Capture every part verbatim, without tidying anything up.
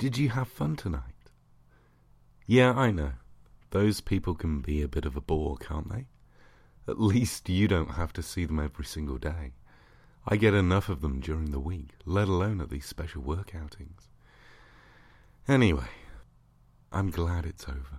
Did you have fun tonight? Yeah, I know. Those people can be a bit of a bore, can't they? At least you don't have to see them every single day. I get enough of them during the week, let alone at these special work outings. Anyway, I'm glad it's over.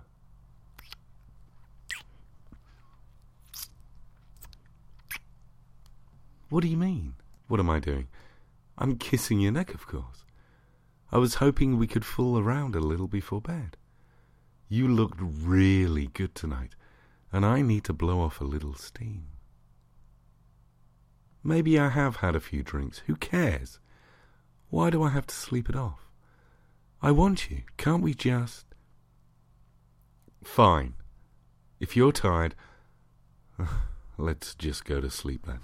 What do you mean? What am I doing? I'm kissing your neck, of course. I was hoping we could fool around a little before bed. You looked really good tonight, and I need to blow off a little steam. Maybe I have had a few drinks. Who cares? Why do I have to sleep it off? I want you. Can't we just... Fine. If you're tired, let's just go to sleep then.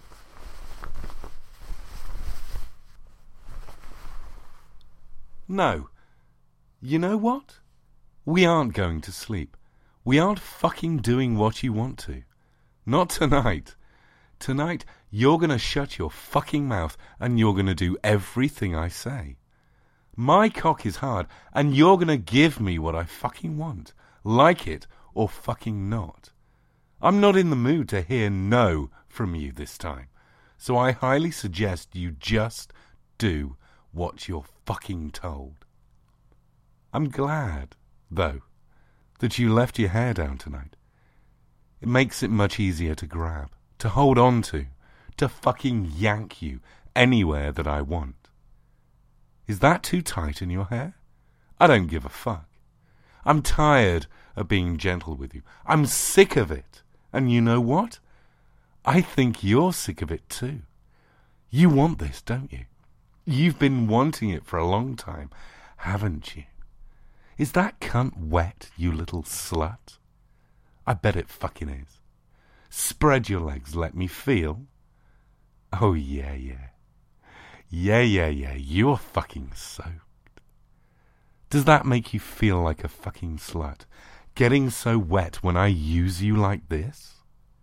No. You know what? We aren't going to sleep. We aren't fucking doing what you want to. Not tonight. Tonight, you're going to shut your fucking mouth and you're going to do everything I say. My cock is hard and you're going to give me what I fucking want. Like it or fucking not. I'm not in the mood to hear no from you this time. So I highly suggest you just do what you're fucking told. I'm glad, though, that you left your hair down tonight. It makes it much easier to grab, to hold on to, to fucking yank you anywhere that I want. Is that too tight in your hair? I don't give a fuck. I'm tired of being gentle with you. I'm sick of it. And you know what? I think you're sick of it too. You want this, don't you? You've been wanting it for a long time, haven't you? Is that cunt wet, you little slut? I bet it fucking is. Spread your legs, let me feel. Oh, yeah, yeah. Yeah, yeah, yeah, you're fucking soaked. Does that make you feel like a fucking slut? Getting so wet when I use you like this?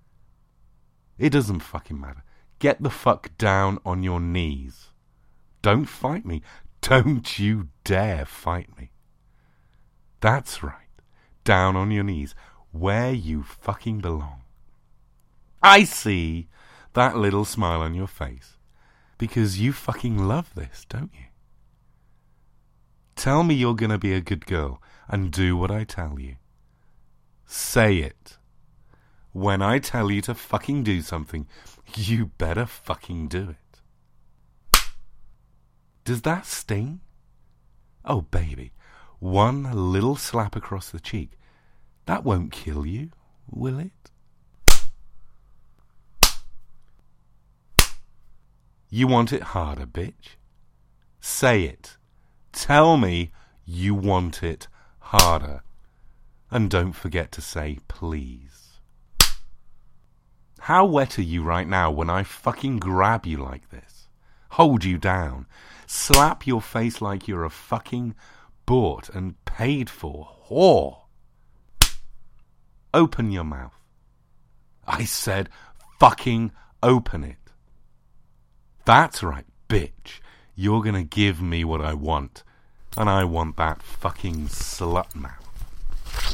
It doesn't fucking matter. Get the fuck down on your knees. Don't fight me. Don't you dare fight me. That's right. Down on your knees, where you fucking belong. I see that little smile on your face, because you fucking love this, don't you? Tell me you're gonna be a good girl and do what I tell you. Say it. When I tell you to fucking do something, you better fucking do it. Does that sting? Oh, baby, one little slap across the cheek. That won't kill you, will it? You want it harder, bitch? Say it. Tell me you want it harder. And don't forget to say please. How wet are you right now when I fucking grab you like this? Hold you down. Slap your face like you're a fucking bought and paid for whore. Open your mouth. I said fucking open it. That's right, bitch. You're gonna give me what I want. And I want that fucking slut mouth.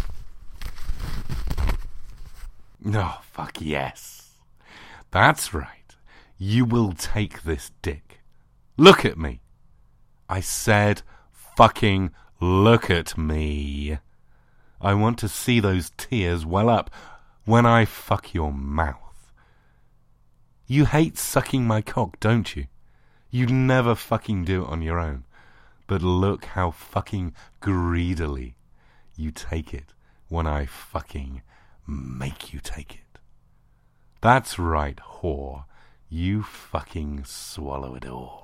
No, oh, fuck yes. That's right. You will take this dick. Look at me. I said fucking look at me. I want to see those tears well up when I fuck your mouth. You hate sucking my cock, don't you? You'd never fucking do it on your own. But look how fucking greedily you take it when I fucking make you take it. That's right, whore. You fucking swallow it all.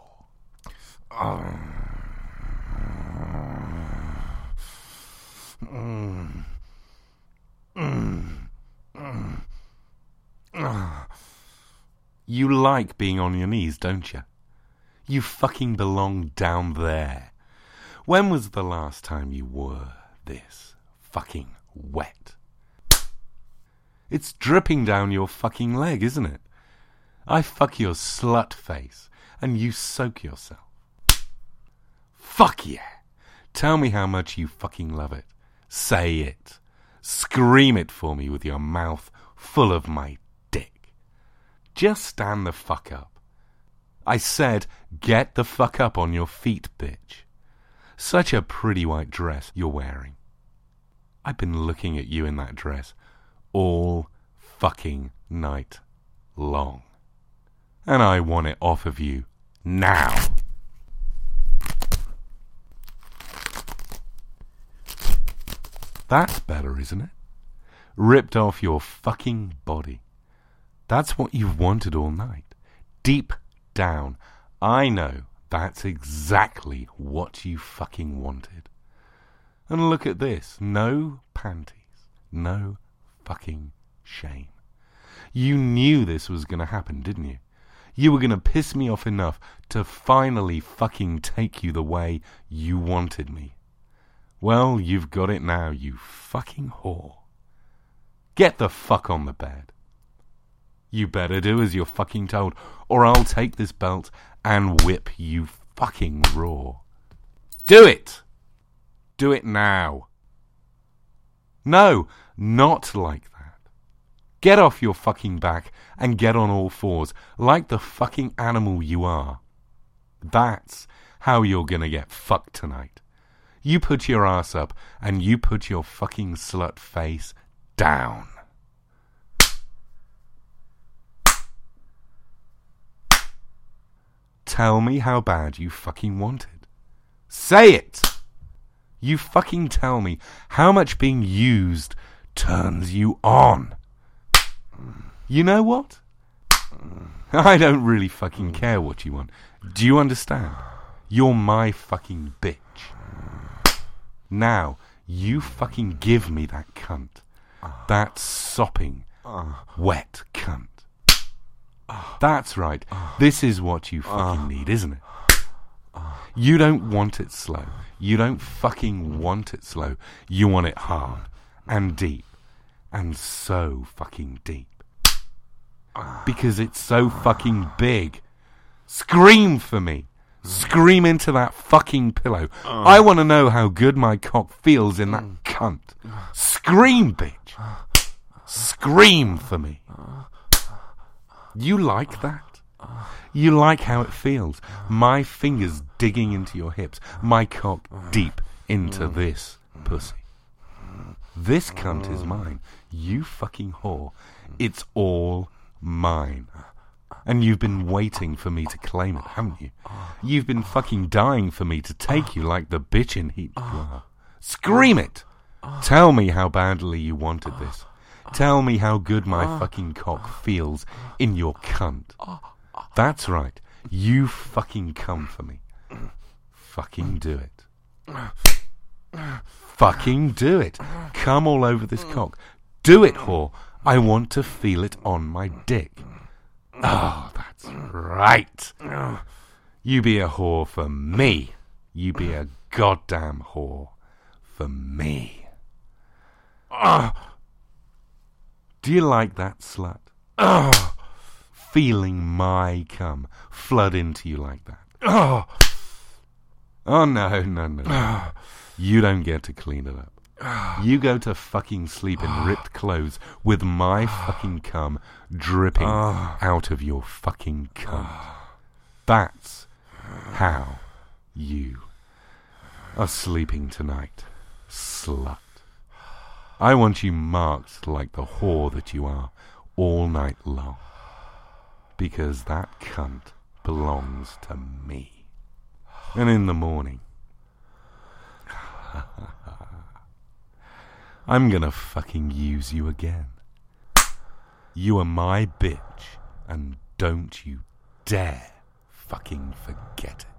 Mm. Mm. Mm. Mm. You like being on your knees, don't you? You fucking belong down there. When was the last time you were this fucking wet? It's dripping down your fucking leg, isn't it? I fuck your slut face and you soak yourself. Fuck yeah. Tell me how much you fucking love it. Say it. Scream it for me with your mouth full of my dick. Just stand the fuck up. I said, get the fuck up on your feet, bitch. Such a pretty white dress you're wearing. I've been looking at you in that dress all fucking night long. And I want it off of you now. That's better, isn't it? Ripped off your fucking body. That's what you've wanted all night. Deep down, I know that's exactly what you fucking wanted. And look at this. No panties. No fucking shame. You knew this was going to happen, didn't you? You were going to piss me off enough to finally fucking take you the way you wanted me. Well, you've got it now, you fucking whore. Get the fuck on the bed. You better do as you're fucking told, or I'll take this belt and whip you fucking raw. Do it! Do it now. No, not like that. Get off your fucking back and get on all fours, like the fucking animal you are. That's how you're gonna get fucked tonight. You put your ass up and you put your fucking slut face down. Tell me how bad you fucking wanted. Say it! You fucking tell me how much being used turns you on. You know what? I don't really fucking care what you want. Do you understand? You're my fucking bitch. Now, you fucking give me that cunt. That sopping, wet cunt. That's right. This is what you fucking need, isn't it? You don't want it slow. You don't fucking want it slow. You want it hard and deep and so fucking deep. Because it's so fucking big. Scream for me. Scream into that fucking pillow. Uh. I want to know how good my cock feels in that cunt. Scream, bitch. Scream for me. You like that? You like how it feels? My fingers digging into your hips. My cock deep into this pussy. This cunt is mine. You fucking whore. It's all mine. And you've been waiting for me to claim it, haven't you? You've been fucking dying for me to take you like the bitch in heat you are. Scream it! Tell me how badly you wanted this. Tell me how good my fucking cock feels in your cunt. That's right. You fucking come for me. Fucking do it. Fucking do it. Come all over this cock. Do it, whore. I want to feel it on my dick. Oh, that's right. You be a whore for me. You be a goddamn whore for me. Oh. Do you like that, slut? Oh. Feeling my cum flood into you like that. Oh, oh no, no, no, no. You don't get to clean it up. You go to fucking sleep in ripped clothes with my fucking cum dripping out of your fucking cunt. That's how you are sleeping tonight, slut. I want you marked like the whore that you are all night long. Because that cunt belongs to me. And in the morning, I'm gonna fucking use you again. You are my bitch, and don't you dare fucking forget it.